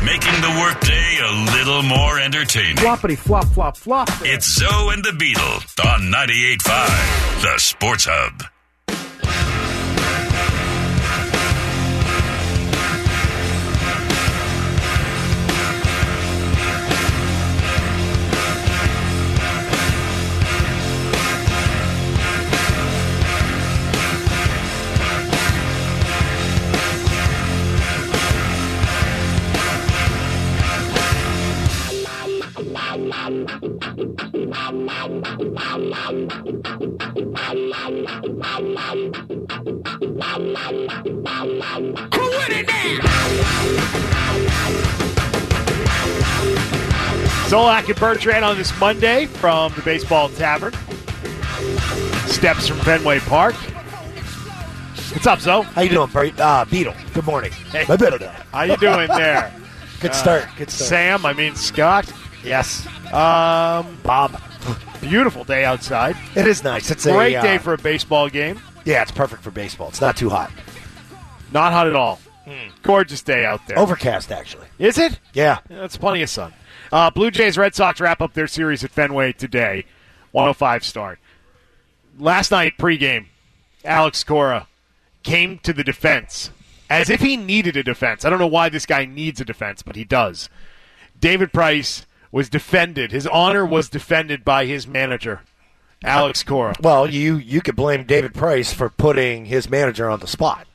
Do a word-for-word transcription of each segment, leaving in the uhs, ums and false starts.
making the workday a little more entertaining. Floppity flop flop flop. It's Zoe and the Beetle on ninety-eight point five, the Sports Hub. Zolak and Bertrand on this Monday from the Baseball Tavern. Steps from Fenway Park. What's up, Zo? How you doing, Bert? Uh, Beetle? Good morning. Hey. My better day. How you doing there? Good start. Good Uh, start. Sam, I mean Scott. Yes. Um, Bob. beautiful day outside. It is nice. It's Great a, uh, day for a baseball game. Yeah, it's perfect for baseball. It's not too hot. Not hot at all. Gorgeous day out there. Overcast, actually. Is it? Yeah. Yeah, that's plenty of sun. Uh, Blue Jays, Red Sox wrap up their series at Fenway today. one oh five start. Last night, pregame, Alex Cora came to the defense as if he needed a defense. I don't know why this guy needs a defense, but he does. David Price was defended. His honor was defended by his manager, Alex Cora. Well, you, you could blame David Price for putting his manager on the spot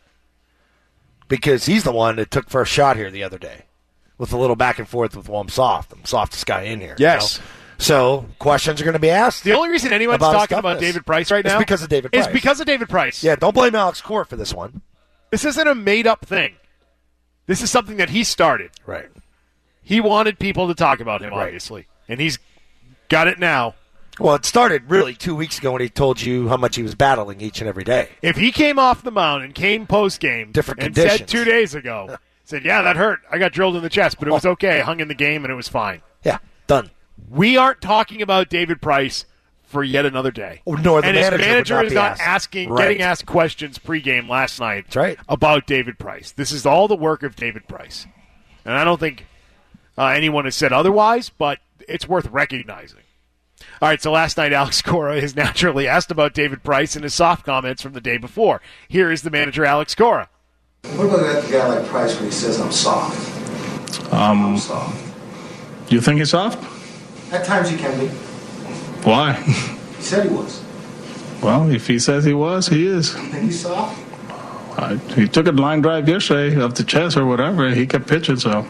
because he's the one that took first shot here the other day with a little back and forth with, well, I'm soft. I'm softest guy in here. Yes. You know? So questions are going to be asked. The only reason anyone's about talking about David Price right now is because of David Price. is because of David Price. Yeah, don't blame Alex Cora for this one. This isn't a made-up thing. This is something that he started. Right. He wanted people to talk about him, Right. obviously. And he's got it now. Well, it started really two weeks ago when he told you how much he was battling each and every day. If he came off the mound and came post-game Different and conditions. said two days ago, said, yeah, that hurt. I got drilled in the chest, but it was okay. I hung in the game, and it was fine. Yeah, done. We aren't talking about David Price for yet another day. Or nor the and manager his manager would not is be not asked. asking, Right. getting asked questions pregame last night That's right. about David Price. This is all the work of David Price. And I don't think uh, anyone has said otherwise, but it's worth recognizing. All right, so last night Alex Cora is naturally asked about David Price and his soft comments from the day before. Here is the manager, Alex Cora. What about a guy like Price when he says I'm soft? Um, I'm soft. you think he's soft? At times he can be. Why? He said he was. Well, if he says he was, he is. You think he's soft? I, he took a line drive yesterday up the chest or whatever. He kept pitching, so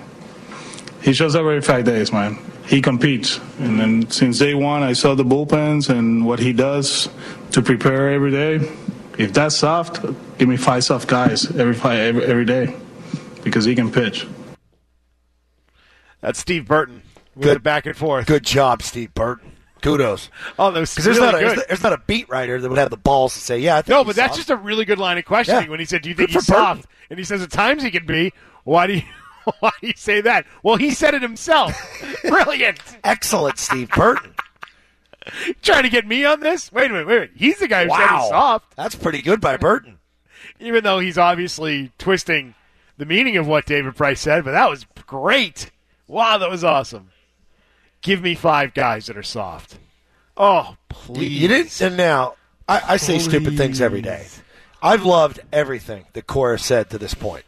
he shows up every five days, man. He competes, and then since day one, I saw the bullpens and what he does to prepare every day. If that's soft, give me five soft guys every five every, every day because he can pitch. That's Steve Burton. We Good. went back and forth. Good job, Steve Burton. Kudos. Oh, that was Because there's, really not a- good. there's, there's not a beat writer that would have the balls to say, yeah, I think No, he's but that's soft. just a really good line of questioning Yeah. when he said, do you think Good he's for Burton. soft? And he says, at times he can be. Why do you why do you say that? Well, he said it himself. Brilliant. Excellent, Steve Burton. Trying to get me on this? Wait a minute, wait a minute. He's the guy who said he's Wow. soft, That's pretty good by Burton. even though he's obviously twisting the meaning of what David Price said, but that was great. Wow, that was awesome. Give me five guys that are soft. Oh, You, please. you didn't. And now, I, I say stupid things every day. I've loved everything that Cora said to this point.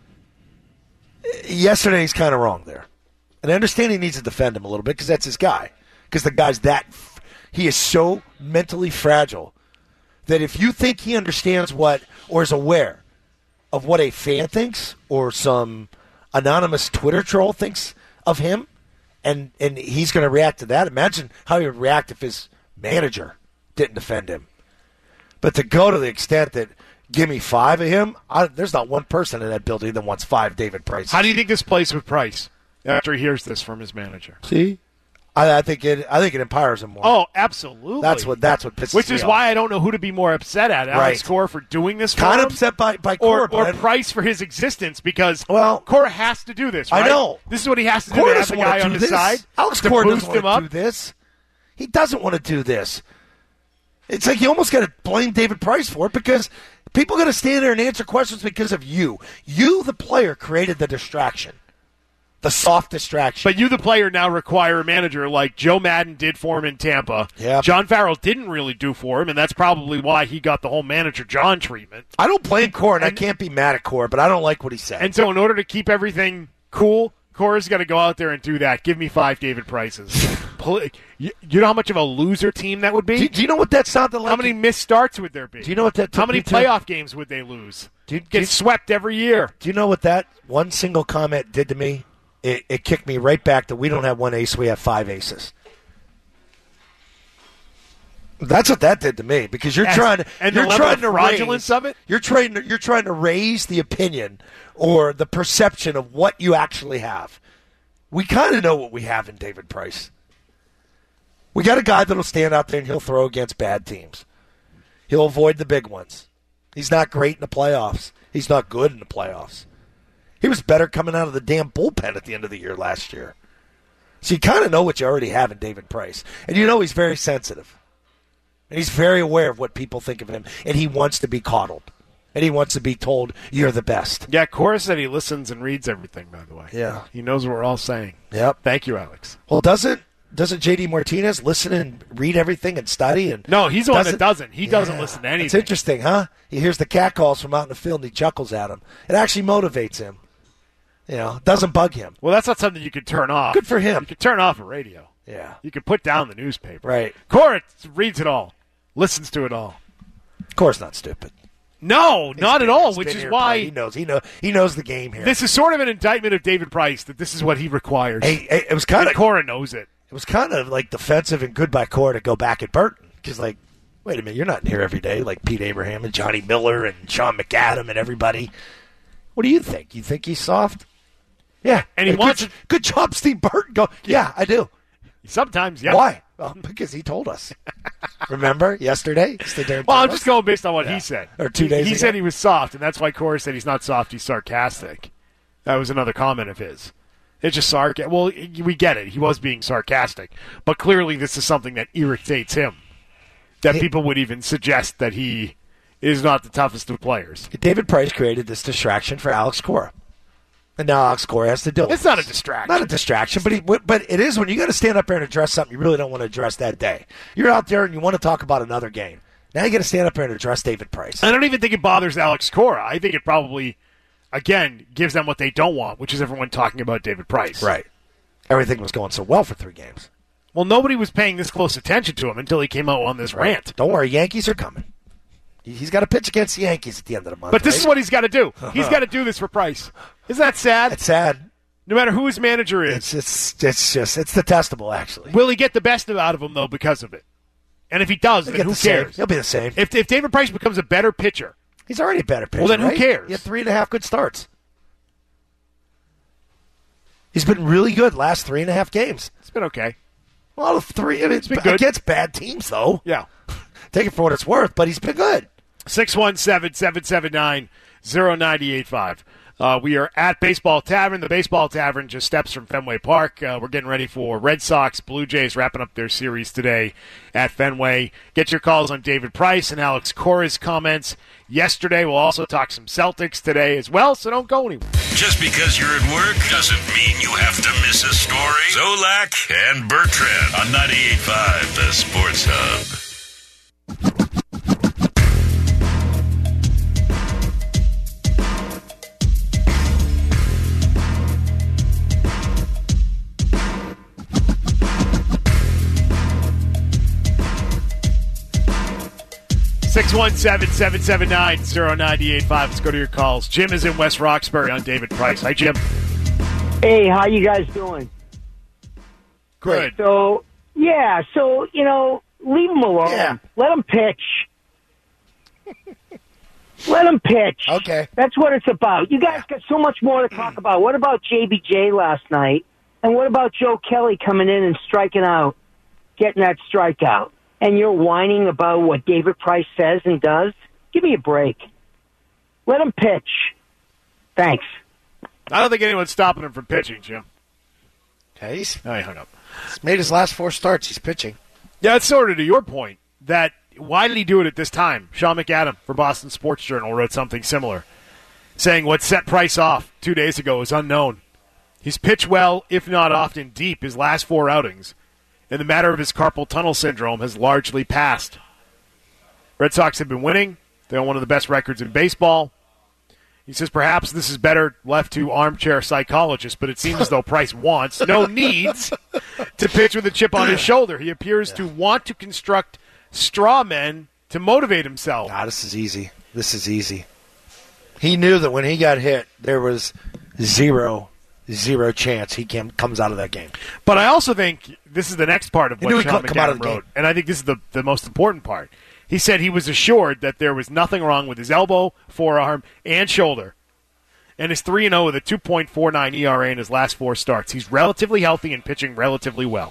Yesterday, he's kind of wrong there. And I understand he needs to defend him a little bit because that's his guy. Because the guy's that. He is so mentally fragile that if you think he understands what or is aware of what a fan thinks or some anonymous Twitter troll thinks of him, and, and he's going to react to that, imagine how he would react if his manager didn't defend him. But to go to the extent that give me five of him, I, there's not one person in that building that wants five David Price. How do you think this plays with Price after he hears this from his manager? See? I, I think it. I think it empowers him more. Oh, absolutely. that's what. That's what pisses Which me is off. why I don't know who to be more upset at, Alex Right. Cora for doing this for Kind him, of upset by by Cora, or, or but I- Price for his existence, because Well, Cora has to do this, I right? know. This is what he has to do Cora to have doesn't the guy want to on do his this. side Alex to Cora boost doesn't him want up. to do this. He doesn't want to do this. It's like you almost got to blame David Price for it because people are going to stand there and answer questions because of you. You, the player, created the distraction. The soft distraction. But you, the player, now require a manager like Joe Madden did for him in Tampa. Yep. John Farrell didn't really do for him, and that's probably why he got the whole manager John treatment. I don't blame Cora, and I can't be mad at Cora, but I don't like what he said. And so in order to keep everything cool, Cora's got to go out there and do that. Give me five David Prices. You know how much of a loser team that would be? Do, do you know what that sounded like? How many missed starts would there be? Do you know what that? How many to? playoff games would they lose? Do you, Get do you, swept every year. Do you know what that one single comment did to me? It, it kicked me right back to we don't have one ace, we have five aces. That's what that did to me because you're Yes. trying to and you're the level trying of to fraudulence raise, of it. You're trying to, you're trying to raise the opinion or the perception of what you actually have. We kind of know what we have in David Price. We got a guy that'll stand out there and he'll throw against bad teams. He'll avoid the big ones. He's not great in the playoffs. He's not good in the playoffs. He was better coming out of the damn bullpen at the end of the year last year. So you kind of know what you already have in David Price. And you know he's very sensitive. And he's very aware of what people think of him. And he wants to be coddled. And he wants to be told, you're the best. Yeah, Cora said he listens and reads everything, by the way. Yeah. He knows what we're all saying. Yep. Thank you, Alex. Well, doesn't doesn't J D Martinez listen and read everything and study? And No, he's the one that doesn't. He Yeah. doesn't listen to anything. It's interesting, huh? He hears the cat calls from out in the field and he chuckles at them. It actually motivates him. You know, it doesn't bug him. Well, that's not something you could turn off. Good for him. You could turn off a radio. Yeah. You could put down the newspaper. Right. Cora reads it all, listens to it all. Of course not stupid. No, He's not been at here. all, He's which been is here, why he knows. He know he knows the game here. this is sort of an indictment of David Price that this is what he requires. Hey, hey, it was kind and of Cora knows it. It was kind of like defensive and good by Cora to go back at Burton because, like, wait a minute, you're not in here every day like Pete Abraham and Johnny Miller and Sean McAdam and everybody. What do you think? You think he's soft? Yeah, And he good, wants to- good job, Steve Burton. Go, yeah, I do. Sometimes, yeah. Why? Well, because he told us. Remember yesterday? He stood there and Well, told I'm us. just going based on what Yeah. he said. Or two He- days He ago. said he was soft, and that's why Cora said he's not soft, he's sarcastic. That was another comment of his. It's just sarcastic. Well, we get it. He was being sarcastic. But clearly this is something that irritates him. That Hey. people would even suggest that he is not the toughest of players. David Price created this distraction for Alex Cora. And now Alex Cora has to deal with It's not a this. distraction. Not a distraction, but he, but it is when you got to stand up there and address something you really don't want to address that day. You're out there and you want to talk about another game. Now you got to stand up there and address David Price. I don't even think it bothers Alex Cora. I think it probably, again, gives them what they don't want, which is everyone talking about David Price. Right. Everything was going so well for three games. Well, nobody was paying this close attention to him until he came out on this rant. Don't worry, Yankees are coming. He's got to pitch against the Yankees at the end of the month. But this right? is what he's got to do. He's got to do this for Price. Isn't that sad? It's sad. No matter who his manager is. It's it's it's just it's detestable actually. Will he get the best out of him, though, because of it? And if he does, He'll then get who the same. cares? He'll be the same. If, if David Price becomes a better pitcher, He's already a better pitcher. Well, then who right? cares? He had three and a half good starts. He's been really good last three and a half games. it's been okay. Well, the three I mean, been good. against bad teams though. Yeah. Take it for what it's worth, but he's been good. six one seven, seven seven nine, zero nine eight five. Uh, we are at Baseball Tavern. The Baseball Tavern just steps from Fenway Park. Uh, we're getting ready for Red Sox, Blue Jays wrapping up their series today at Fenway. Get your calls on David Price and Alex Cora's comments yesterday. We'll also talk some Celtics today as well, so don't go anywhere. Just because you're at work doesn't mean you have to miss a story. Zolak and Bertrand on ninety-eight point five, the Sports Hub. six one seven, seven seven nine, zero nine eight five. Let's go to your calls. Jim is in West Roxbury on David Price. Hi, Jim. Hey, how you guys doing? Good. So, yeah, so, you know, leave him alone. Yeah. Let him pitch. Let him pitch. Okay. That's what it's about. You guys got so much more to talk about. What about J B J last night? And what about Joe Kelly coming in and striking out, getting that strikeout? And you're whining about what David Price says and does? Give me a break. Let him pitch. Thanks. I don't think anyone's stopping him from pitching, Jim. Okay, he's, Oh, he hung up. he's made his last four starts. He's pitching. Yeah, it's sort of to your point that why did he do it at this time? Sean McAdam for Boston Sports Journal wrote something similar, saying what set Price off two days ago is unknown. He's pitched well, if not often deep, his last four outings, and the matter of his carpal tunnel syndrome has largely passed. Red Sox have been winning. They're on one of the best records in baseball. He says perhaps this is better left to armchair psychologists, but it seems as though Price wants, no needs, to pitch with a chip on his shoulder. He appears yeah. to want to construct straw men to motivate himself. Ah, this is easy. This is easy. He knew that when he got hit, there was zero, zero chance he came, comes out of that game. But I also think this is the next part of he what Sean come, come out of McAdam the wrote, game. and I think this is the, the most important part. He said he was assured that there was nothing wrong with his elbow, forearm, and shoulder, and is three and oh with a two point four nine E R A in his last four starts. He's relatively healthy and pitching relatively well.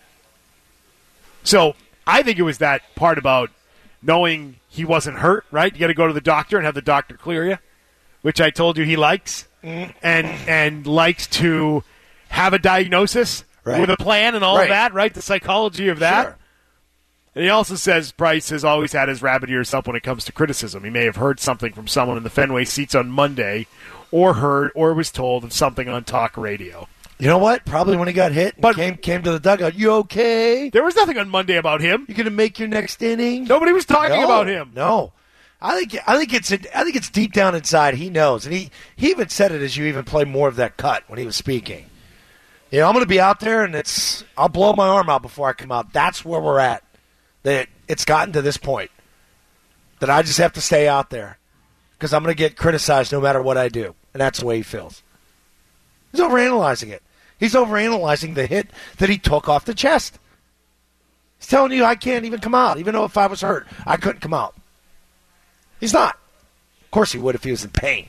So I think it was that part about knowing he wasn't hurt, right? You got to go to the doctor and have the doctor clear you, which I told you he likes, mm. and and likes to have a diagnosis right. with a plan and all right. of that, right? The psychology of that. Sure. And he also says Price has always had his rabbit ears up when it comes to criticism. He may have heard something from someone in the Fenway seats on Monday, or heard or was told of something on talk radio. You know what? Probably when he got hit and but came, came to the dugout. You okay? There was nothing on Monday about him. You going to make your next inning? Nobody was talking no, about him. No. I think I think it's I think it's deep down inside. He knows. And he, he even said it as you even play more of that cut when he was speaking. You know, I'm going to be out there, and it's I'll blow my arm out before I come out. That's where we're at. That it's gotten to this point that I just have to stay out there because I'm going to get criticized no matter what I do. And that's the way he feels. He's overanalyzing it. He's overanalyzing the hit that he took off the chest. He's telling you I can't even come out. Even though if I was hurt, I couldn't come out. He's not. Of course he would if he was in pain.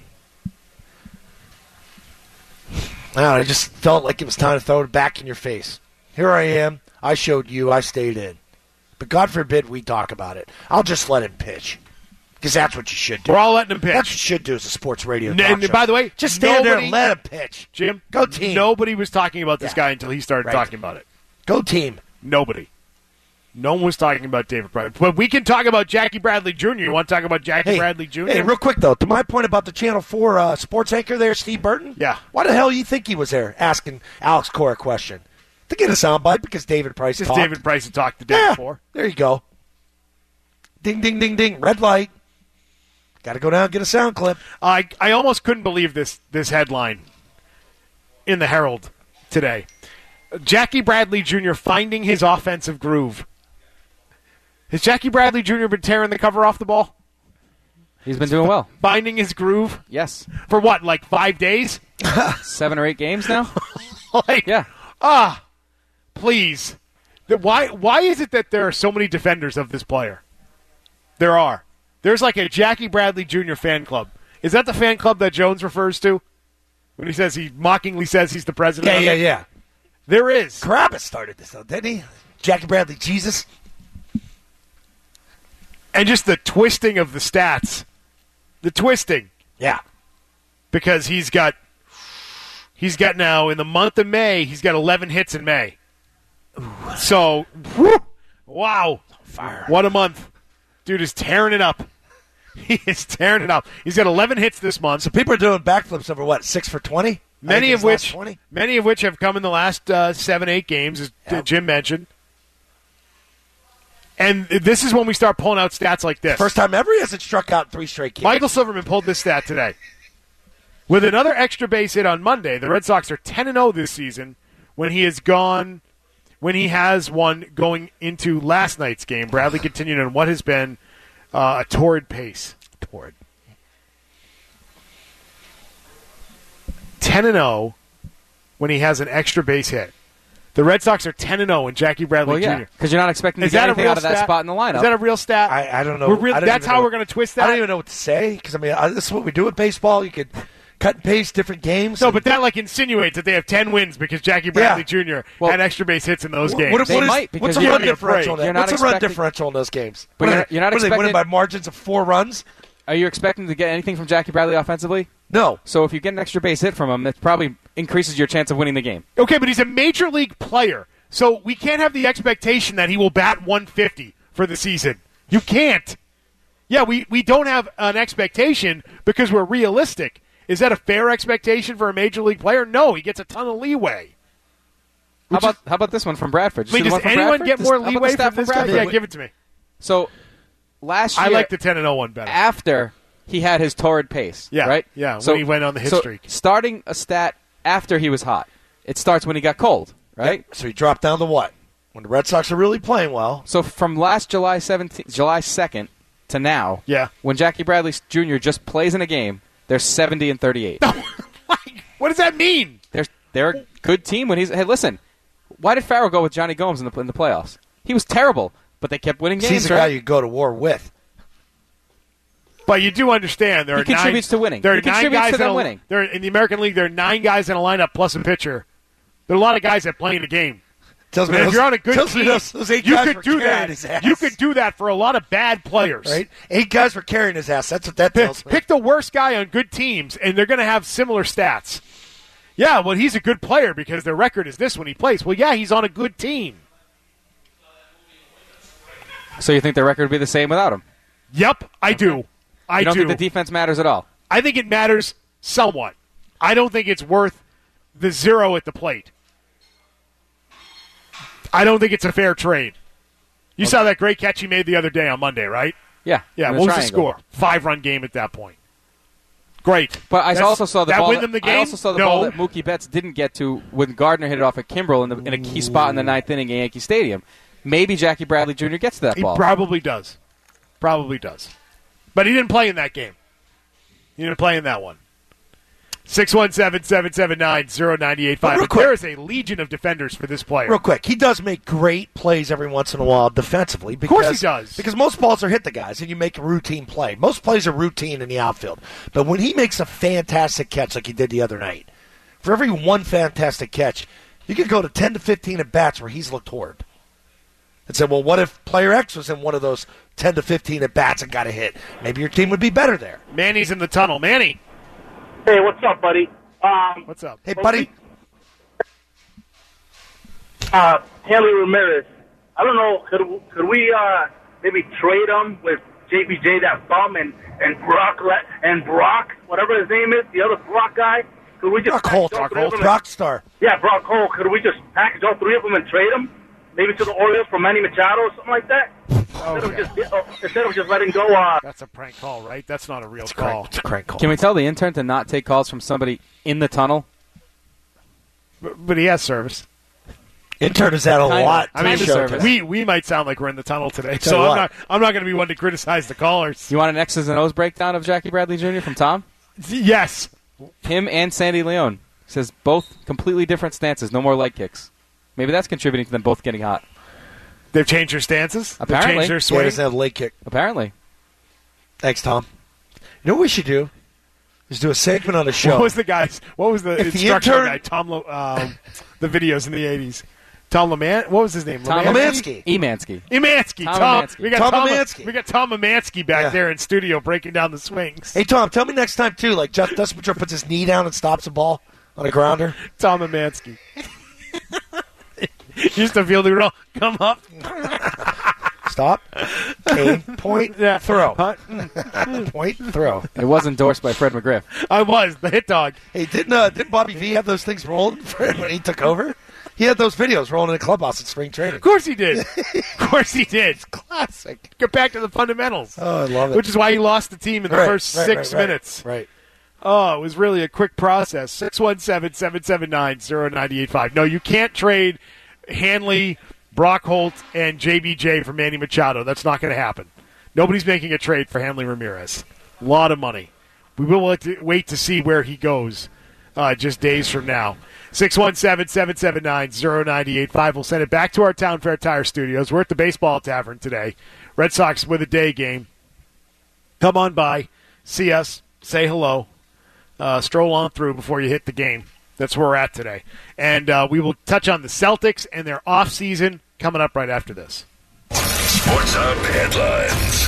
I just felt like it was time to throw it back in your face. Here I am. I showed you. I stayed in. But God forbid we talk about it. I'll just let him pitch. Because that's what you should do. We're all letting him pitch. That's what you should do as a sports radio and, talk and show. by the way, just stand nobody, there and let him pitch. Jim, go team. Nobody was talking about this yeah. guy until he started right. talking about it. Go team. Nobody. No one was talking about David Price. But we can talk about Jackie Bradley Junior You want to talk about Jackie hey, Bradley Junior? Hey, real quick, though, to my point about the Channel four uh, sports anchor there, Steve Burton. Yeah. Why the hell do you think he was there asking Alex Cora a question? To get a soundbite because David Price Because talked. David Price had talked the day yeah, before. There you go. Ding, ding, ding, ding. Red light. Got to go down and get a sound clip. I I almost couldn't believe this this headline in the Herald today. Jackie Bradley Junior finding his offensive groove. Has Jackie Bradley Junior been tearing the cover off the ball? He's been doing well. Finding his groove? Yes. For what, like five days? Seven or eight games now? like, yeah. Ah, please. Why, why is it that there are so many defenders of this player? There are. There's like a Jackie Bradley Junior fan club. Is that the fan club that Jones refers to? When he says he mockingly says he's the president Yeah, of yeah, it? yeah. There is. Carabas started this, though, didn't he? Jackie Bradley Jesus. And just the twisting of the stats. The twisting. Yeah. Because he's got he's got now in the month of May, he's got eleven hits in May. Ooh. So, whew, wow. Fire. What a month. Dude is tearing it up. He is tearing it up. He's got eleven hits this month. So people are doing backflips over what, six for twenty? Many of which many of which have come in the last uh, seven, eight games, as yep. Jim mentioned. And this is when we start pulling out stats like this. First time ever he hasn't struck out in three straight games. Michael Silverman pulled this stat today. With another extra base hit on Monday, the Red Sox are ten and oh this season when he has gone, when he has one going into last night's game. Bradley continued on what has been uh, a torrid pace. Torrid. ten and oh when he has an extra base hit. The Red Sox are ten and oh when Jackie Bradley well, yeah, Junior Because you're not expecting to is get that anything out of that stat? spot in the lineup. Is that a real stat? I, I don't know. We're really, I don't that's how know. we're going to twist that? I don't even know what to say because, I mean, I, this is what we do with baseball. You could cut and paste different games. No, but that like insinuates that they have ten wins because Jackie Bradley yeah. Junior well, had extra base hits in those what, games. What, they what is, might because what's a you're run being differential? afraid. In that? What's a run differential in those games? But what you're, are, you're not what are they winning expecting by margins of four runs? Are you expecting to get anything from Jackie Bradley offensively? No. So if you get an extra base hit from him, it probably increases your chance of winning the game. Okay, but he's a major league player. So we can't have the expectation that he will bat one fifty for the season. You can't. Yeah, we, we don't have an expectation because we're realistic. Is that a fair expectation for a major league player? No, he gets a ton of leeway. How about, how about this one from Bradford? I mean, does anyone Bradford? get more How about leeway the stat from this from guy? Yeah, give it to me. So, last year... I like the ten and oh one better. After he had his torrid pace, yeah, right? Yeah, so, when he went on the hit so streak. Starting a stat after he was hot. It starts when he got cold, right? Yep. So he dropped down to what? When the Red Sox are really playing well. So from last July seventeenth, July second to now, yeah. when Jackie Bradley Junior just plays in a game, they're seventy and thirty-eight. What does that mean? They're they're a good team when he's. Hey, listen, why did Farrell go with Johnny Gomes in the in the playoffs? He was terrible, but they kept winning games. He's the right? guy you go to war with. But you do understand there he are contributes nine, to winning. There are he nine contributes guys to them in a, winning. There in the American League. There are nine guys in a lineup plus a pitcher. There are a lot of guys that play in the game. Tells me if those, you're on a good team, those, those eight you guys could were do carrying that. his ass. You could do that for a lot of bad players. Right? Eight guys were carrying his ass. That's what that Pick, tells me. pick the worst guy on good teams, and they're going to have similar stats. Yeah, well, he's a good player because their record is this when he plays. Well, yeah, he's on a good team. So you think their record would be the same without him? Yep, I do. I you don't do. think the defense matters at all? I think it matters somewhat. I don't think it's worth the zero at the plate. I don't think it's a fair trade. You okay. saw that great catch he made the other day on Monday, right? Yeah. Yeah, what was the score? Five-run game at that point. Great. But I That's, also saw the that ball win them the game? I also saw the no. ball that Mookie Betts didn't get to when Gardner hit it off at Kimbrel in, the, in a key spot in the ninth inning at Yankee Stadium. Maybe Jackie Bradley Junior gets to that he ball. He probably does. Probably does. But he didn't play in that game. He didn't play in that one. six one seven, seven seven nine, zero nine eight five. But there is a legion of defenders for this player. Real quick, he does make great plays every once in a while defensively. Because, of course he does. Because most balls are hit the guys, and you make a routine play. Most plays are routine in the outfield. But when he makes a fantastic catch like he did the other night, for every one fantastic catch, you could go to ten to fifteen at-bats where he's looked horrid. And say, well, what if player X was in one of those ten to fifteen at-bats and got a hit? Maybe your team would be better there. Manny's in the tunnel. Manny. Hey, what's up, buddy? Um, what's up? Hey, buddy. Uh, Hanley Ramirez. I don't know, could, could we uh, maybe trade him with J B J, that bum, and, and Brock, and Brock, whatever his name is, the other Brock guy? Could we just Brock Holt. Brock Holt. Brock Star. Yeah, Brock Holt. Could we just package all three of them and trade them? Maybe to the Orioles for Manny Machado or something like that? Oh, instead, yeah. of just, uh, instead of just letting go. Uh, That's a prank call, right? That's not a real it's a call. Crank, it's a crank call. Can we tell the intern to not take calls from somebody in the tunnel? But, but he has service. Intern is at a Kind lot. of, I mean, service. we we might sound like we're in the tunnel today, Tell so you I'm what. not I'm not going to be one to criticize the callers. You want an X's and O's breakdown of Jackie Bradley Junior from Tom? Yes. Him and Sandy Leone. Says both completely different stances, no more leg kicks. Maybe that's contributing to them both getting hot. They've changed their stances. Apparently. They've changed their Yeah, swing. he doesn't have a leg kick. Apparently. Thanks, Tom. You know what we should do? Is do a segment on the show. What was the guy's? What was the If the instructional intern- guy? Tom. Lo, um, the videos in the eighties. Tom Leman. What was his name? Tom Lemansky. Emansky. Emansky. Tom Tom. Lemansky. We got Tom Tom. Lemansky. We got Tom Emansky back Yeah. there in studio breaking down the swings. Hey, Tom, tell me next time, too, like Jeff Dustin Pedro puts his knee down and stops a ball on a grounder. Tom Emansky. Used to feel the roll. Come up. Stop. Aim. Point. Yeah. Throw. Huh? Point. Throw. It was endorsed by Fred McGriff. I was the hit dog. Hey, didn't, uh, didn't Bobby V have those things rolling for when he took over? He had those videos rolling in the clubhouse at spring training. Of course he did. Of course he did. Classic. Get back to the fundamentals. Oh, I love it. Which is why he lost the team in the Right, first right, six right, right, minutes. Right. Oh, it was really a quick process. six one seven, seven seven nine, zero nine eight five. No, you can't trade Hanley, Brock Holt, and J B J for Manny Machado. That's not going to happen. Nobody's making a trade for Hanley Ramirez. A lot of money. We will wait to, wait to see where he goes uh, just days from now. six one seven, seven seven nine, zero nine eight five. We'll send it back to our Town Fair Tire Studios. We're at the Baseball Tavern today. Red Sox with a day game. Come on by, see us, say hello, uh, stroll on through before you hit the game. That's where we're at today. And uh, we will touch on the Celtics and their offseason coming up right after this. Sports Hub headlines.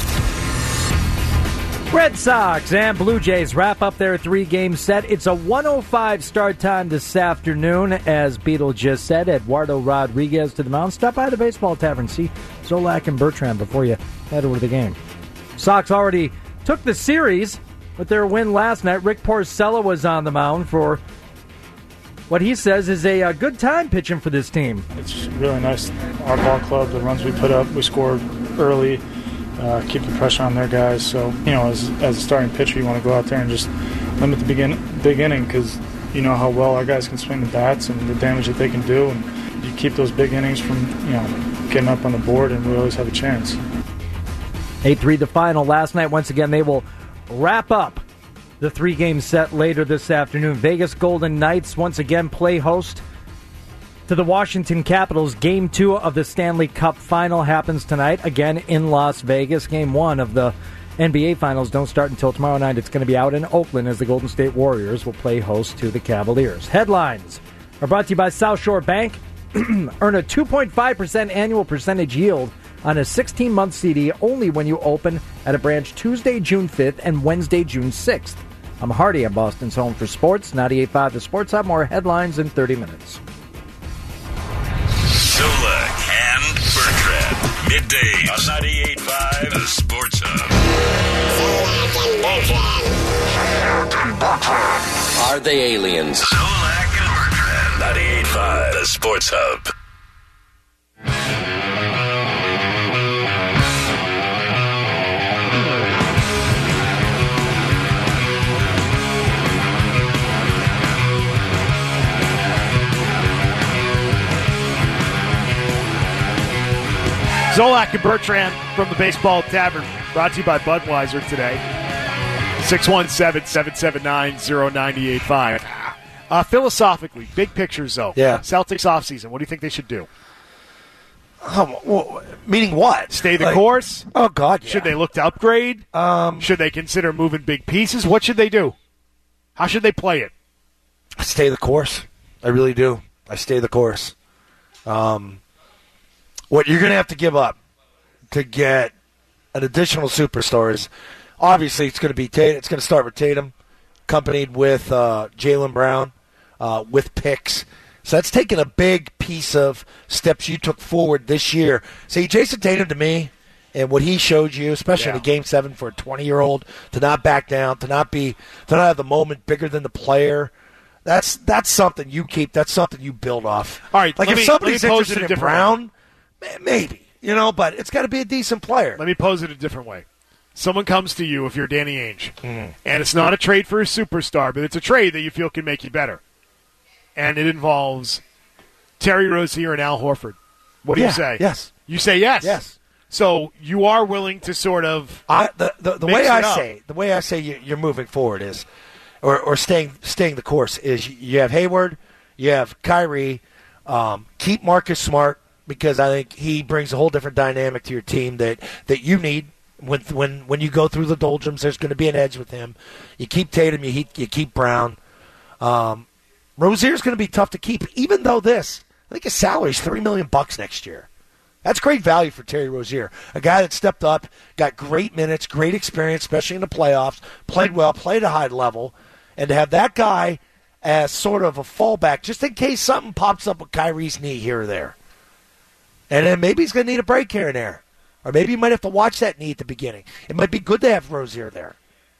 Red Sox and Blue Jays wrap up their three-game set. It's a one oh five start time this afternoon. As Beetle just said, Eduardo Rodriguez to the mound. Stop by the Baseball Tavern. See Zolak and Bertrand before you head over to the game. Sox already took the series with their win last night. Rick Porcello was on the mound for what he says is a, a good time pitching for this team. It's really nice. Our ball club, the runs we put up, we scored early, uh, keep the pressure on their guys. So, you know, as, as a starting pitcher, you want to go out there and just limit the begin, big inning because you know how well our guys can swing the bats and the damage that they can do. And you keep those big innings from, you know, getting up on the board, and we always have a chance. eight three the final last night. Once again, they will wrap up the three-game set later this afternoon. Vegas Golden Knights once again play host to the Washington Capitals. Game two of the Stanley Cup Final happens tonight, again in Las Vegas. Game one of the N B A Finals don't start until tomorrow night. It's going to be out in Oakland as the Golden State Warriors will play host to the Cavaliers. Headlines are brought to you by South Shore Bank. Earn a two point five percent annual percentage yield on a sixteen-month C D only when you open at a branch Tuesday, June fifth and Wednesday, June sixth. I'm Hardy at Boston's Home for Sports, ninety-eight point five The Sports Hub. More headlines in thirty minutes. Solak and Bertrand. Middays on ninety-eight point five The Sports Hub. Are they aliens? Solak and Bertrand. ninety-eight point five The Sports Hub. Zolak and Bertrand from the Baseball Tavern, brought to you by Budweiser today. six one seven, seven seven nine, zero nine eight five. Uh, philosophically, big picture, Zo. Yeah. Celtics offseason, what do you think they should do? Um, well, meaning what? Stay the Like, course? Oh, God, yeah. Should they look to upgrade? Um, should they consider moving big pieces? What should they do? How should they play it? Stay the course. I really do. I stay the course. Um, what you're going to have to give up to get an additional superstar is obviously it's going to be Tatum. It's going to start with Tatum, accompanied with uh, Jaylen Brown, uh, with picks. So that's taking a big piece of steps you took forward this year. See, Jason Tatum to me, and what he showed you, especially Yeah. in a Game Seven for a twenty-year-old, to not back down, to not be, to not have the moment bigger than the player. That's that's something you keep. That's something you build off. All right, like let if me- somebody's let me pose it interested a in different Brown, ma- maybe you know, but it's got to be a decent player. Let me pose it a different way. Someone comes to you, if you're Danny Ainge, Mm. and it's not a trade for a superstar, but it's a trade that you feel can make you better. And it involves Terry Rozier and Al Horford. What do Yeah, you say? yes. You say yes. Yes. So you are willing to sort of I, the the, the mix way it I up. say the way I say you, you're moving forward is, or or staying staying the course is you have Hayward, you have Kyrie, um, keep Marcus Smart because I think he brings a whole different dynamic to your team that, that you need. When when when you go through the doldrums, there's going to be an edge with him. You keep Tatum, you keep, you keep Brown. Um, Rozier's going to be tough to keep, even though this I think his salary's three million bucks next year. That's great value for Terry Rozier, a guy that stepped up, got great minutes, great experience, especially in the playoffs, played well, played a high level, and to have that guy as sort of a fallback, just in case something pops up with Kyrie's knee here or there. And then maybe he's going to need a break here and there. Or maybe you might have to watch that knee at the beginning. It might be good to have Rozier there.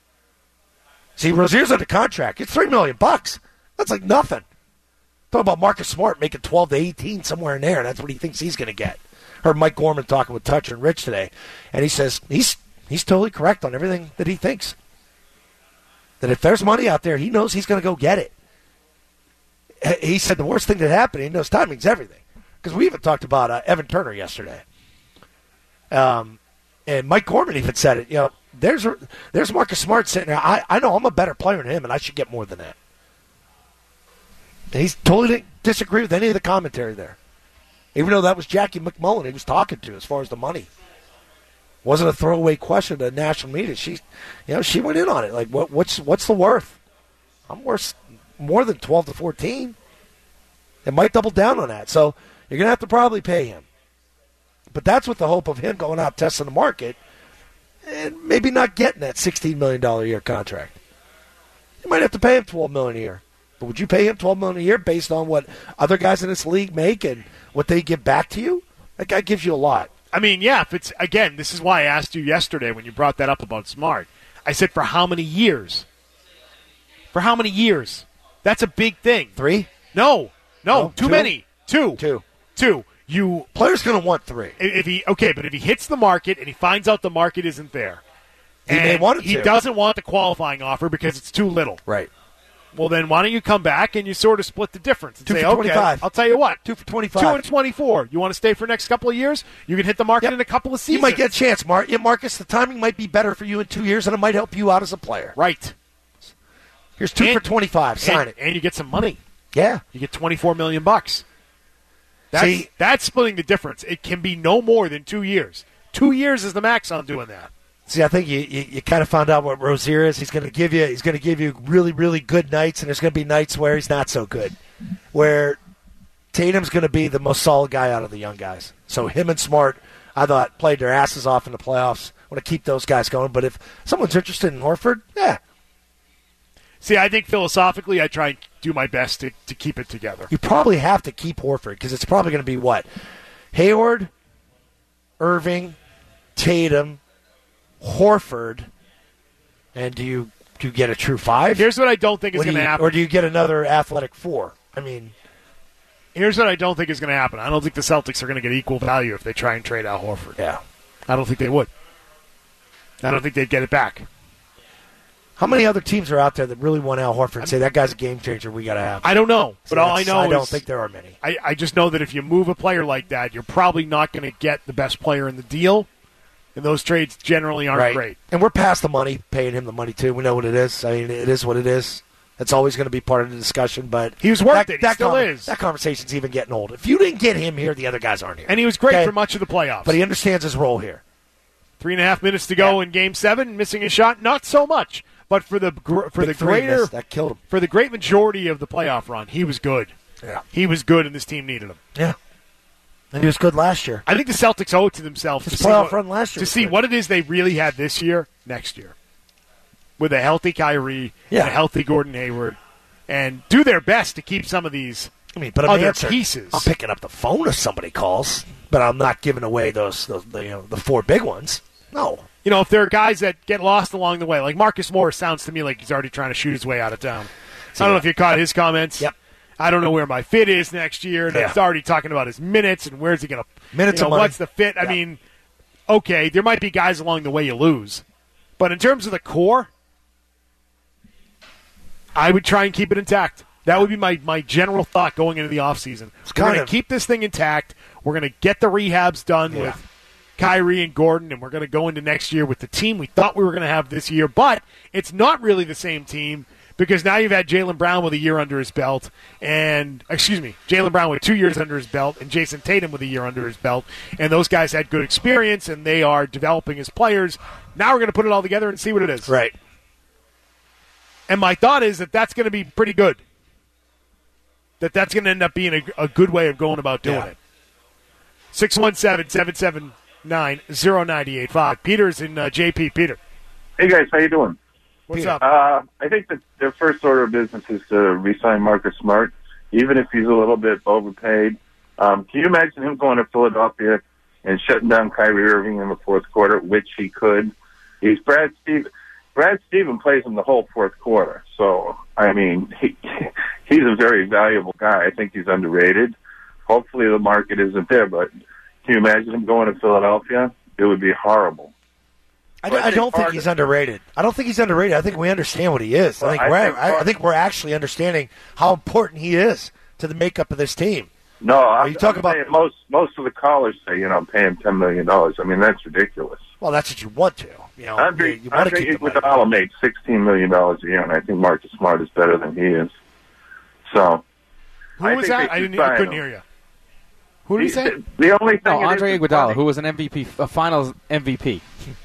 See, Rozier's under contract. It's three million bucks. That's like nothing. Talk about Marcus Smart making twelve to eighteen somewhere in there. That's what he thinks he's going to get. Heard Mike Gorman talking with Toucher and Rich today, and he says he's he's totally correct on everything that he thinks. That if there's money out there, he knows he's going to go get it. He said the worst thing that happened, he knows timing's everything. Because we even talked about uh, Evan Turner yesterday. Um, and Mike Gorman even said it. You know, there's there's Marcus Smart sitting there. I, I know I'm a better player than him, and I should get more than that. And he's totally didn't disagree with any of the commentary there. Even though that was Jackie McMullen he was talking to as far as the money. Wasn't a throwaway question to the national media. She, you know, she went in on it. Like, what, what's what's the worth? I'm worth more than twelve to fourteen. It might double down on that. So you're going to have to probably pay him. But that's with the hope of him going out testing the market and maybe not getting that sixteen million dollars a year contract. You might have to pay him twelve million dollars a year. But would you pay him twelve million dollars a year based on what other guys in this league make and what they give back to you? That guy gives you a lot. I mean, yeah, if it's, again, this is why I asked you yesterday when you brought that up about Smart. I said for how many years? For how many years? That's a big thing. Three? No. No, No, too two? many. Two. Two. Two. You Player's going to want three. if he okay, but if he hits the market and he finds out the market isn't there, He and may want it he to. doesn't want the qualifying offer because it's too little. Right. Well, then why don't you come back and you sort of split the difference and Two say, for okay, twenty-five. I'll tell you what, Two for twenty-five. two and twenty-four. You want to stay for the next couple of years? You can hit the market Yep. in a couple of seasons. You might get a chance, Mark. Yeah, Marcus, the timing might be better for you in two years, and it might help you out as a player. right. Here's two And- for twenty-five. Sign and, it. and you get some money. Yeah. You get twenty-four million bucks. That's, See- that's splitting the difference. It can be no more than two years. Two years is the max on doing that. See, I think you, you, you kind of found out what Rozier is. He's going to give you he's going to give you really really good nights, and there's going to be nights where he's not so good. Where Tatum's going to be the most solid guy out of the young guys. So him and Smart, I thought, played their asses off in the playoffs. I want to keep those guys going. But if someone's interested in Horford, yeah, See, I think philosophically, I try and do my best to, to keep it together. you probably have to keep Horford because it's probably going to be what Hayward, Irving, Tatum, Horford, and do you do you get a true five? Here's what I don't think is What do going to you- happen. Or do you get another athletic four? I mean, Here's what I don't think is going to happen. I don't think the Celtics are going to get equal value if they try and trade Al Horford. yeah. I don't think they would. I don't think they'd get it back. How many other teams are out there that really want Al Horford and say that guy's a game changer? We got to have him? I don't know, but See, all I that's- know I don't is think there are many. I, I just know that if you move a player like that, you're probably not going to get the best player in the deal, and those trades generally aren't Right. great. And we're past the money, paying him the money too. We know what it is. I mean, it is what it is. That's always going to be part of the discussion. But He was worth that, it. He that still conver- is. That conversation's even getting old. If you didn't get him here, the other guys aren't here. And he was great Okay? for much of the playoffs. But he understands his role here. Three and a half minutes to go in Game Seven, missing a shot, not so much. But for the gr- for Big the three greater missed. That killed him. for the great majority of the playoff run, he was good. Yeah. He was good, and this team needed him. Yeah. And he was good last year. I think the Celtics owe it to themselves His to see, playoff what, run last year to was see good. what it is they really had this year, next year, with a healthy Kyrie Yeah. and a healthy Gordon Hayward, and do their best to keep some of these I mean, but I'm other answering. pieces. I'm picking up the phone if somebody calls, but I'm not giving away those, those the, you know, the four big ones. No. You know, if there are guys that get lost along the way, like Marcus Morris sounds to me like he's already trying to shoot his way out of town. I don't know if you caught his comments. Yep. I don't know where my fit is next year. And Yeah. he's already talking about his minutes and where's he going to Minutes you know, of money. what's the fit? I Yeah. mean, okay, there might be guys along the way you lose. But in terms of the core, I would try and keep it intact. That would be my, my general thought going into the offseason. We're kind going to of- keep this thing intact. We're going to get the rehabs done Yeah. with Kyrie and Gordon, and we're going to go into next year with the team we thought we were going to have this year. But it's not really the same team because now you've had Jaylen Brown with a year under his belt, and, excuse me, Jaylen Brown with two years under his belt, and Jason Tatum with a year under his belt. And those guys had good experience, and they are developing as players. Now we're going to put it all together and see what it is. Right. And my thought is that that's going to be pretty good. That that's going to end up being a, a good way of going about doing Yeah. it. six one seven, seven seven nine, zero nine eight five. Peter's in uh, J P. Peter, Hey guys, how you doing? what's Peter. up? Uh, I think that their first order of business is to re-sign Marcus Smart, even if he's a little bit overpaid. Um, can you imagine him going to Philadelphia and shutting down Kyrie Irving in the fourth quarter, which he could? He's Brad Stevens. Brad Stevens plays him the whole fourth quarter. So, I mean, he, he's a very valuable guy. I think he's underrated. Hopefully the market isn't there, but can you imagine him going to Philadelphia? It would be horrible. I, But I I don't think think part he's of- underrated. I don't think he's underrated. I think we understand what he is. I Well, think I we're think I, I part- think we're actually understanding how important he is to the makeup of this team. No, I'm, you talking I'm about- saying most most of the callers say, you know, pay him ten million dollars. I mean, that's ridiculous. Well, that's what you want to. You know, Andre, you, you want to Andre keep the money. Iguodala made sixteen million dollars a year, and I think Marcus Smart is better than he is. So, Who I was think that? they I should didn't. I sign couldn't him. hear you. Who did he say? the, the only thing No, it is Andre is Iguodala, funny. who was an M V P, a Finals M V P.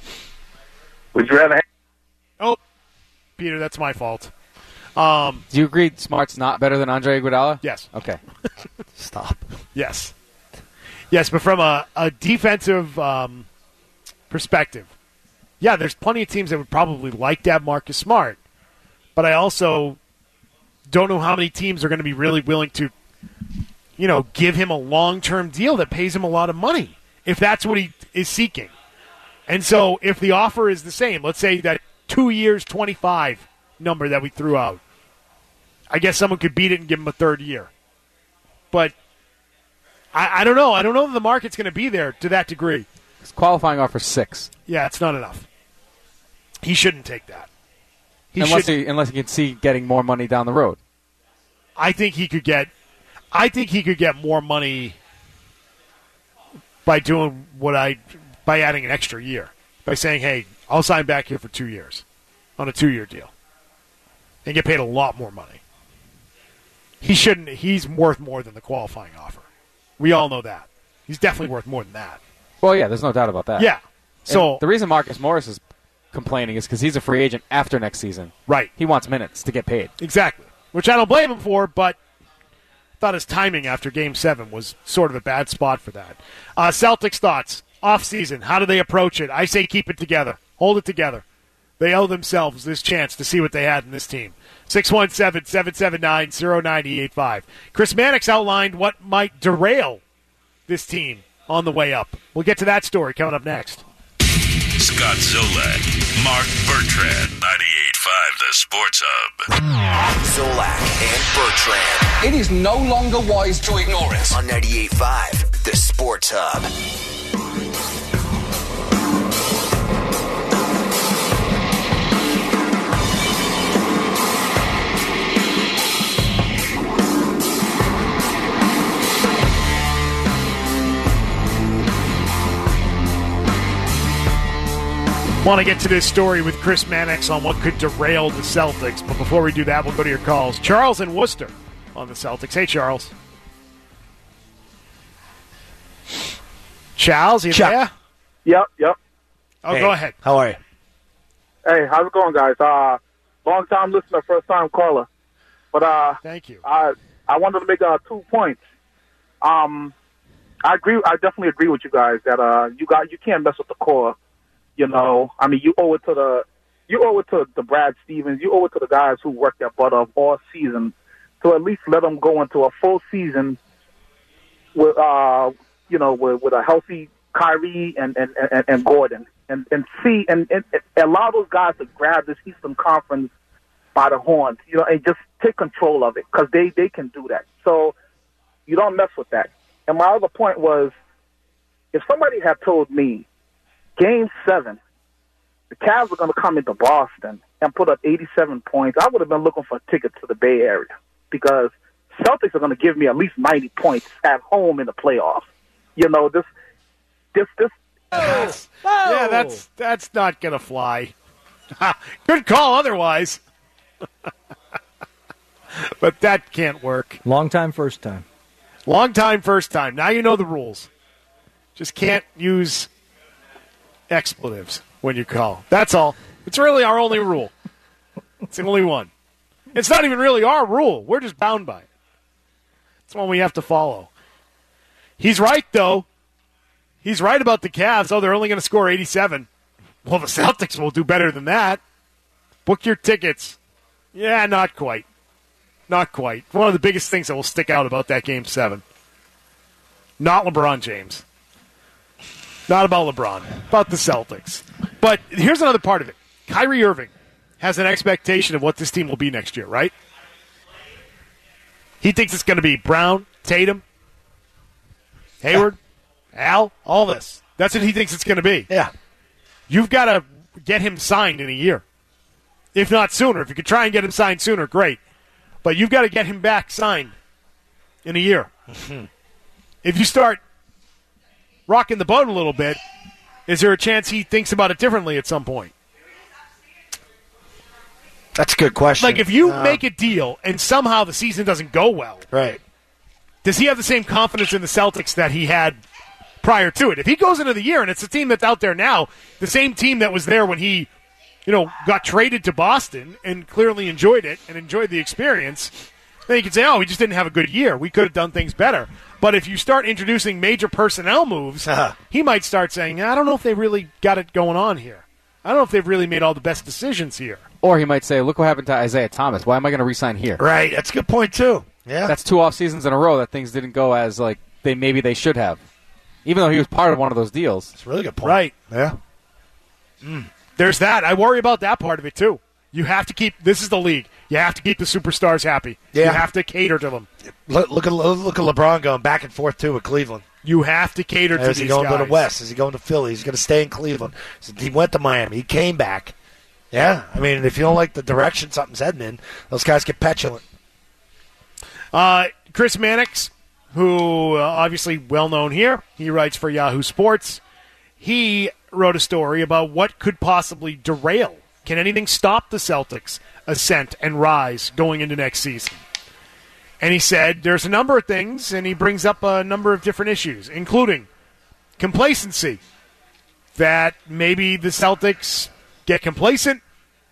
Would you rather have Oh, Peter, that's my fault. Um, Do you agree Smart's not better than Andre Iguodala? yes, Okay. Stop. yes, yes. But from a, a defensive um, perspective, yeah, there's plenty of teams that would probably like to have Marcus Smart, but I also don't know how many teams are going to be really willing to, you know, give him a long-term deal that pays him a lot of money if that's what he is seeking. And so if the offer is the same, let's say that two years, twenty-five number that we threw out. I guess someone could beat it and give him a third year. But I, I don't know. I don't know that the market's going to be there to that degree. His qualifying offer six. Yeah, it's not enough. He shouldn't take that. He unless should, he unless he can see getting more money down the road. I think he could get I think he could get more money by doing what I by adding an extra year. By saying, "Hey, I'll sign back here for two years on a two-year deal." And get paid a lot more money. He shouldn't he's worth more than the qualifying offer. We all know that. He's definitely worth more than that. Well, yeah, there's no doubt about that. Yeah. So and the reason Marcus Morris is complaining is because he's a free agent after next season. Right. He wants minutes to get paid. Exactly. Which I don't blame him for, but I thought his timing after Game seven was sort of a bad spot for that. Uh, Celtics thoughts. Off-season. How do they approach it? I say keep it together. Hold it together. They owe themselves this chance to see what they had in this team. six one seven, seven seven nine, zero nine eight five. Chris Mannix outlined what might derail this team on the way up. We'll get to that story coming up next. Scott Zolak, Mark Bertrand, ninety-eight point five The Sports Hub. Zolak and Bertrand. It is no longer wise to ignore it. On ninety-eight point five The Sports Hub. Want to get to this story with Chris Mannix on what could derail the Celtics. But before we do that, we'll go to your calls. Charles in Worcester on the Celtics. Hey, Charles. Charles, you Chuck. there? Yep, yep. Oh, Hey, go ahead. How are you? Hey, how's it going, guys? Uh, long time listener, first time caller. But uh, thank you. I I wanted to make uh, two points. Um, I agree. I definitely agree with you guys that uh, you got you can't mess with the core. You know, I mean, you owe it to the you owe it to the Brad Stevens. You owe it to the guys who worked their butt off all season to at least let them go into a full season with uh, you know, with, with a healthy Kyrie and and, and, and Gordon, and and see and, and, and allow those guys to grab this Eastern Conference by the horns, you know, and just take control of it because they they can do that. So you don't mess with that. And my other point was, if somebody had told me Game seven, the Cavs were going to come into Boston and put up eighty-seven points, I would have been looking for a ticket to the Bay Area because Celtics are going to give me at least ninety points at home in the playoffs. You know, this, this, this. That's, yeah, that's that's not going to fly. Good call otherwise. But that can't work. Long time, first time. Long time, first time. Now you know the rules. Just can't use expletives when you call. That's all. It's really our only rule. It's the only one. It's not even really our rule. We're just bound by it. It's one we have to follow. He's right, though. He's right about the Cavs. Oh, they're only going to score eighty-seven. Well, the Celtics will do better than that. Book your tickets. Yeah, not quite. Not quite. One of the biggest things that will stick out about that Game seven. Not LeBron James. Not about LeBron. About the Celtics. But here's another part of it. Kyrie Irving has an expectation of what this team will be next year, right? He thinks it's going to be Brown, Tatum, Hayward, Al, all this. That's what he thinks it's going to be. Yeah. You've got to get him signed in a year. If not sooner. If you could try and get him signed sooner, great. But you've got to get him back signed in a year. Mm-hmm. If you start rocking the boat a little bit, is there a chance he thinks about it differently at some point? That's a good question. Like, if you uh, make a deal and somehow the season doesn't go well, right? Does he have the same confidence in the Celtics that he had prior to it? If he goes into the year and it's the team that's out there now, the same team that was there when he, you know, got traded to Boston and clearly enjoyed it and enjoyed the experience, then you can say, oh, we just didn't have a good year. We could have done things better. But if you start introducing major personnel moves, uh-huh. he might start saying, I don't know if they really got it going on here. I don't know if they've really made all the best decisions here. Or he might say, look what happened to Isaiah Thomas. Why am I going to re-sign here? Right. That's a good point, too. Yeah. That's two off seasons in a row that things didn't go as like they maybe they should have. Even though he was part of one of those deals. That's a really good point. Right. Yeah. Mm. There's that. I worry about that part of it, too. You have to keep – this is the league. You have to keep the superstars happy. Yeah. You have to cater to them. Look, look at look at LeBron going back and forth, too, with Cleveland. You have to cater to Is these he going guys. to the West? Is he going to Philly? He's going to stay in Cleveland. So he went to Miami. He came back. Yeah, I mean, if you don't like the direction something's heading in, those guys get petulant. Uh, Chris Mannix, who uh, obviously well-known here, he writes for Yahoo Sports. He wrote a story about what could possibly derail. Can anything stop the Celtics' ascent and rise going into next season? And he said there's a number of things, and he brings up a number of different issues, including complacency, that maybe the Celtics get complacent.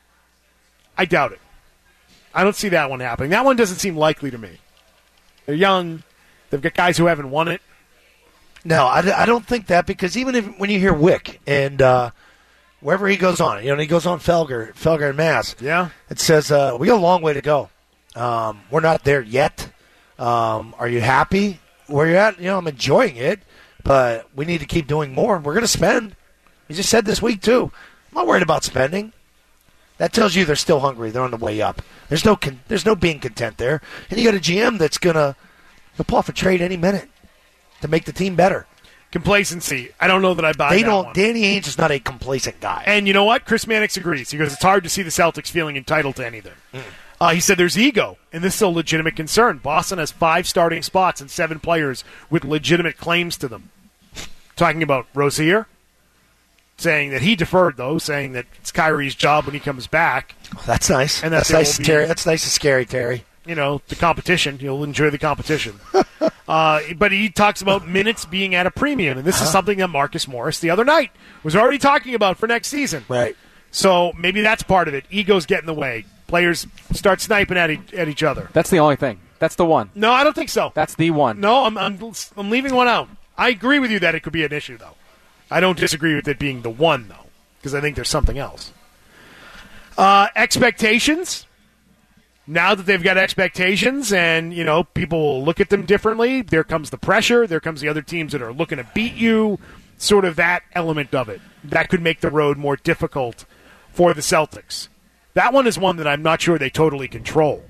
I doubt it. I don't see that one happening. That one doesn't seem likely to me. They're young. They've got guys who haven't won it. No, I, I don't think that, because even if, when you hear Wick and uh, wherever he goes on, you know, he goes on Felger, Felger and Mass. Yeah. It says, uh, we got a long way to go. Um, we're not there yet. Um, are you happy where you're at? You know, I'm enjoying it, but we need to keep doing more. We're going to spend. He just said this week, too. I'm not worried about spending. That tells you they're still hungry. They're on the way up. There's no con- there's no being content there. And you got a G M that's going to pull off a trade any minute to make the team better. Complacency. I don't know that I buy they that don't. one. Danny Ainge is not a complacent guy. And you know what? Chris Mannix agrees. He goes, it's hard to see the Celtics feeling entitled to anything. Mm. Uh, he said there's ego, and this is a legitimate concern. Boston has five starting spots and seven players with legitimate claims to them. Talking about Rozier, saying that he deferred, though, saying that it's Kyrie's job when he comes back. Oh, that's nice. And that that's nice, Terry. That's nice and scary, Terry. You know, the competition. You'll enjoy the competition. uh, but he talks about minutes being at a premium, and this uh-huh. is something that Marcus Morris the other night was already talking about for next season. Right. So maybe that's part of it. Egos get in the way. Players start sniping at, e- at each other. That's the only thing. That's the one. No, I don't think so. That's the one. No, I'm, I'm, I'm leaving one out. I agree with you that it could be an issue, though. I don't disagree with it being the one, though, because I think there's something else. Uh, expectations. Now that they've got expectations and, you know, people will look at them differently, there comes the pressure. There comes the other teams that are looking to beat you. Sort of that element of it. That could make the road more difficult for the Celtics. That one is one that I'm not sure they totally control.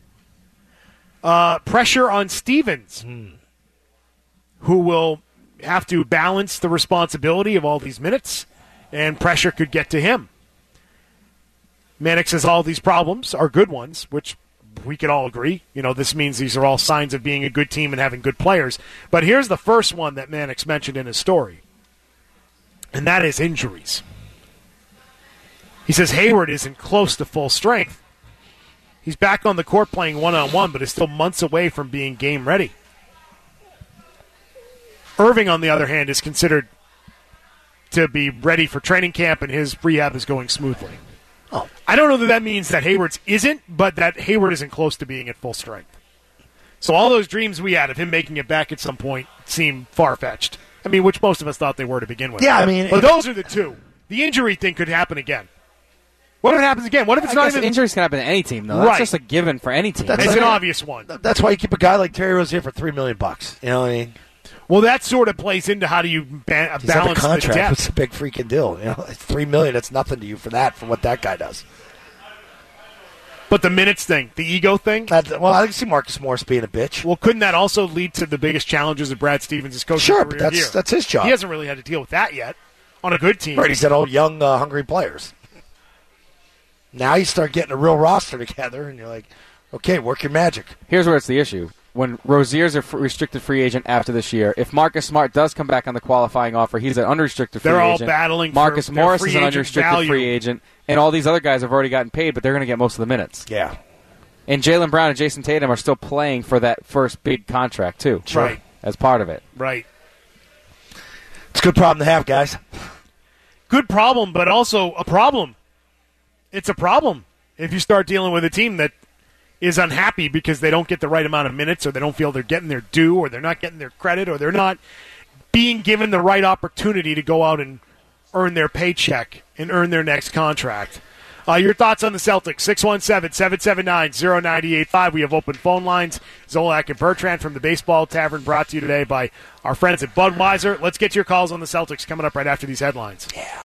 Uh, pressure on Stevens, hmm. who will have to balance the responsibility of all these minutes, and pressure could get to him. Mannix says all these problems are good ones, which we can all agree. You know, this means these are all signs of being a good team and having good players. But here's the first one that Mannix mentioned in his story, and that is injuries. He says Hayward isn't close to full strength. He's back on the court playing one-on-one, but is still months away from being game ready. Irving, on the other hand, is considered to be ready for training camp, and his rehab is going smoothly. Oh. I don't know that that means that Hayward's isn't, but that Hayward isn't close to being at full strength. So all those dreams we had of him making it back at some point seem far-fetched. I mean, which most of us thought they were to begin with. Yeah, I mean... But those are the two. The injury thing could happen again. What if it happens again? What if it's I not guess even... injuries can happen to any team, though. That's right. just a given for any team. That's it's an obvious one. That's why you keep a guy like Terry Rozier for three million bucks. You know what I mean? Well, that sort of plays into how do you ba- He's balance the contract. the depth. It's a big freaking deal. You know, it's three million. It's nothing to you for that, for what that guy does. But the minutes thing, the ego thing. That, well, I can see Marcus Morris being a bitch. Well, couldn't that also lead to the biggest challenges of Brad Stevens' coaching sure, career but that's here? that's his job. He hasn't really had to deal with that yet on a good team. Right, he's got all young, uh, hungry players. Now you start getting a real roster together, and you're like, okay, work your magic. Here's where it's the issue. When Rozier's a f- restricted free agent after this year, if Marcus Smart does come back on the qualifying offer, he's an unrestricted free they're agent. They're all battling Marcus for Morris free is an agent unrestricted value. free agent, and all these other guys have already gotten paid, but they're going to get most of the minutes. Yeah. And Jaylen Brown and Jason Tatum are still playing for that first big contract, too. Sure. Right. As part of it. Right. It's a good problem to have, guys. Good problem, but also a problem. It's a problem if you start dealing with a team that is unhappy because they don't get the right amount of minutes, or they don't feel they're getting their due, or they're not getting their credit, or they're not being given the right opportunity to go out and earn their paycheck and earn their next contract. Uh, your thoughts on the Celtics, six one seven, seven seven nine, zero nine eight five. We have open phone lines. Zolak and Bertrand from the Baseball Tavern, brought to you today by our friends at Budweiser. Let's get your calls on the Celtics coming up right after these headlines. Yeah.